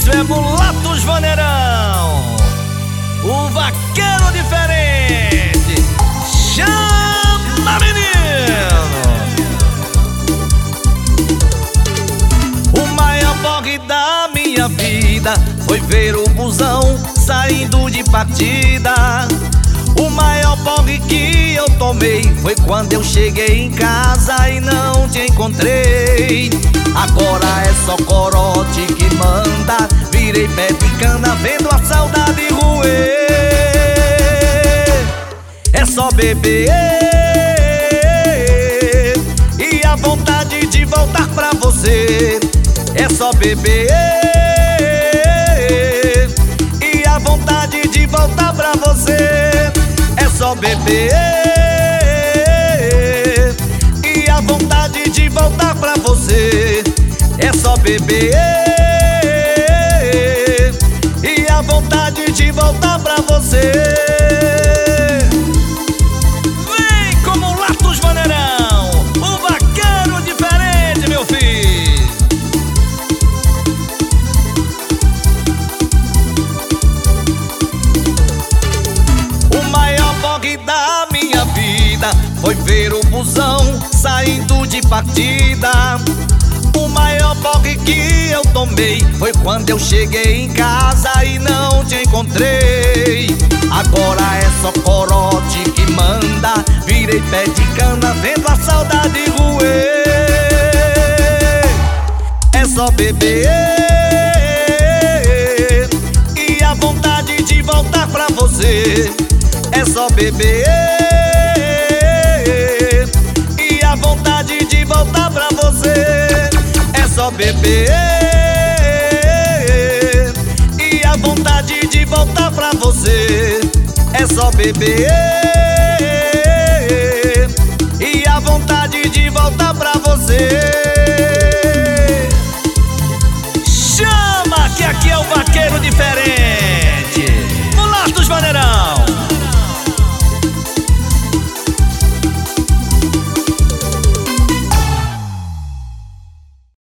é Mulatos Vaneirão, o vaqueiro diferente. Chama, menino! O maior porre da minha vida foi ver o busão saindo de partida. O maior porre que eu tomei foi quando eu cheguei em casa e não te encontrei. Agora é só corote que manda, virei pé de cana vendo a saudade roer. É só beber e a vontade de voltar pra você. É só beber e a vontade de voltar pra você. É só beber e a vontade de voltar pra você. É só beber e a vontade de voltar pra você. Vem com Mulatos Vaneirão, o vaqueiro diferente, meu filho. O maior porre da minha vida foi ver o busão saindo de partida. O maior porre que eu tomei foi quando eu cheguei em casa e não te encontrei. Agora é só corote que manda, virei pé de cana vendo a saudade roer. É só beber e a vontade de voltar pra você. É só beber e a vontade de voltar pra você. É só beber e a vontade de voltar pra você. É só beber e a vontade de voltar pra você.